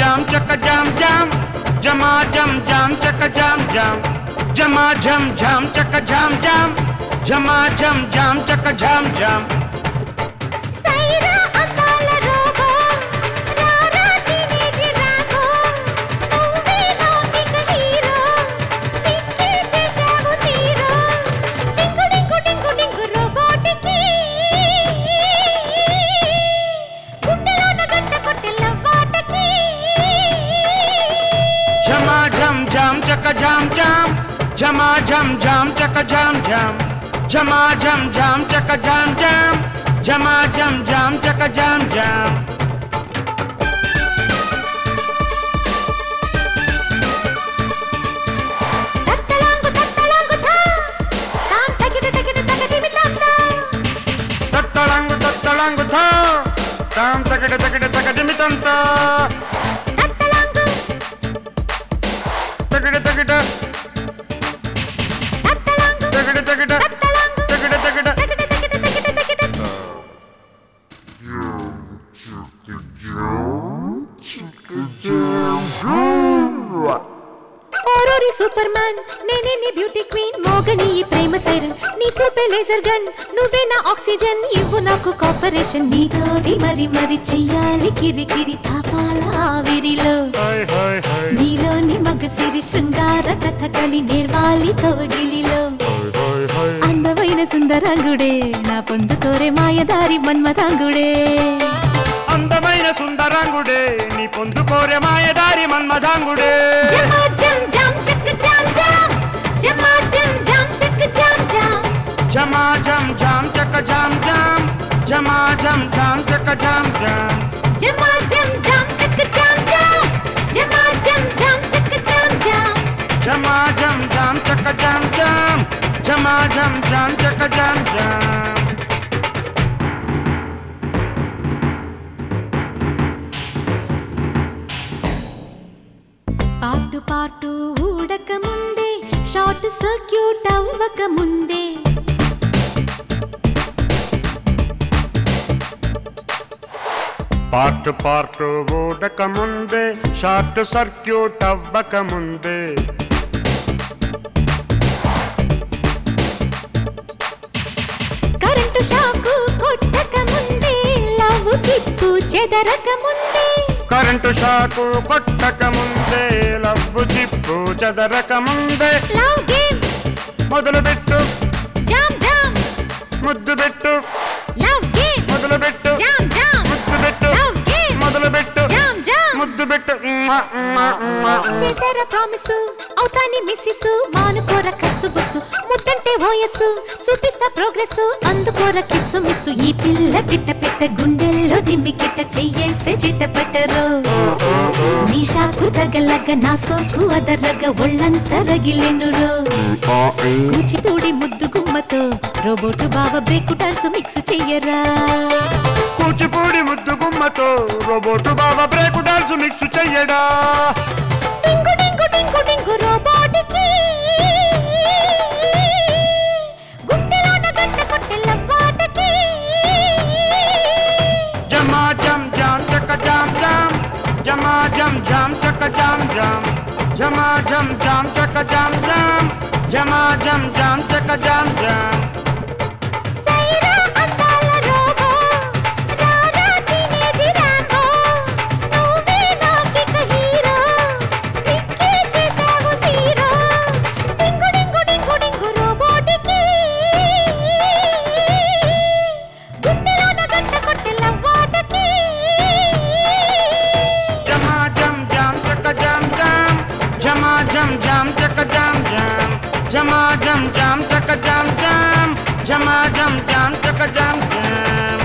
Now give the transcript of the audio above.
jam chaka jam jam. Jama jam jam chaka jam jam. Jama jam jam chaka jam jam. Jama jam jam chaka jam jam. Saira andala robo, rara teenage rambo. Nuve nautica hero, sikke chesavu zero. Dingu dingu dingu dingu robotiki. Gundalona ganta kotte lavvataki. Jama jam jam chaka jam jam. Jama jam jam chaka jam jam. Jama jam jam chaka jam jam. Jama jam jam chaka jam jam. Tattalangu tattalangu tha, tam tagide tagide tagadimi tamda. Tattalangu tattalangu tha. Tam takade takade takadimi tanta. Tattalangu Takade takade tattalangu takade takade tattalangu takade takade. tagide tagide tagide tagide. ఓరోరి superman నేనే నీ beauty queen మోగని ఈ ప్రేమ siren నీ చూపే laser gun నువ్వే నా oxygen ఇవ్వు నాకు కోఆపరేషన్ నీతోటి మరి మరి చెయ్యాలి కిరికిరి తాపాల ఆవిరిలో Hi hi hi. నీలోని మగసిరి శృంగార కథకళి నేర్వాలి కౌగిలిలో Hi hi. అందమైన సుందరాంగుడే నా పొందుకోరే మాయదారి మన్మథాంగుడే అందమైన సుందరాంగుడే నీ పొందుకోరే మాయదారి మన్మథాంగుడే. జమా జం జం చక్ జం జం జమా జం జం చక్ జం జం జమా జం జాం చక జాం జాం. జమా జం జాం చక జాం జాం. జమా జం జం చక్ జం జం జమా జం జం చక్ జం జం జమా జం జాం చక జాం జాం. జమా జం జాం చక జాం జాం. పాటు పాటు ఊడక ముందే షార్ట్ సర్క్యూట్ అవ్వక ముందే పార్ట్ పార్ట్ ఊడక ముందే షార్ట్ సర్క్యూట్ అవ్వక ముందే. కరెంటు షాకు కొట్టక ముందే లవ్ చిప్పు చెదరక ముందే కరెంటు షాకు కొట్టక ముందే లవ్వు చిప్పు చెదరక ముందే. లవ్ గేమ్ మొదలు పెట్టు జామ్ జామ్ ముద్దు పెట్టు. లవ్ గేమ్ మొదలు పెట్టు జామ్ జామ్ ముద్దు పెట్టు. లవ్ గేమ్ మొదలు పెట్టు జామ్ జామ్ ముద్దు పెట్టు. చేసారా ప్రామిస్ అవుతాని మిస్సిస్ మానుకోర కస్సు బుస్సు ముద్దంటే ఓయస్సు చూపిస్తా ప్రోగ్రెస్ అందుకోర కిస్సు మిస్సు ఈ పిల్ల పిట్ట పిట్ట గుండెల్లో దిమ్మి కిట్ట చెయ్యేస్తే చిట్ట పట్టరు నీ షాకు తగలగ నా సోకు అదరగ ఒళ్ళంతా రగిలెనురో కూచిపూడి ముద్దు గుమ్మతో రోబోటు బావ బ్రేక్ డాన్స్ మిక్స్ చెయ్యరా కూచిపూడి ముద్దు గుమ్మతో రోబోటు బాబా బ్రేక్ డాన్స్ మిక్స్ చెయ్యడా. డింగు డింగు డింగు డింగు రోబోటికి గుండెలోన గంట కొట్టె లవ్వాటకి జమా జం జాం చక జాం జాం. జమా జం జాం చక జాం జాం. జమా జం జాం చక జాం జాం. జమా జం జాం చక జాం జాం. సైరా అందాల రోబో రారా టీనేజ్ రాంబో నువ్వే నాకిక హీరో సిక్కే చేసావు జీరో డింగు డింగు డింగు డింగు రోబోటికి గుండెలోన గంట కొట్టె లవ్వాటకి జమా జం జాం చక జాం జాం. జమా జం జాం చక జాం జాం. జమా జం జాం చక జాం జాం. జమా జం జాం చక జాం జాం.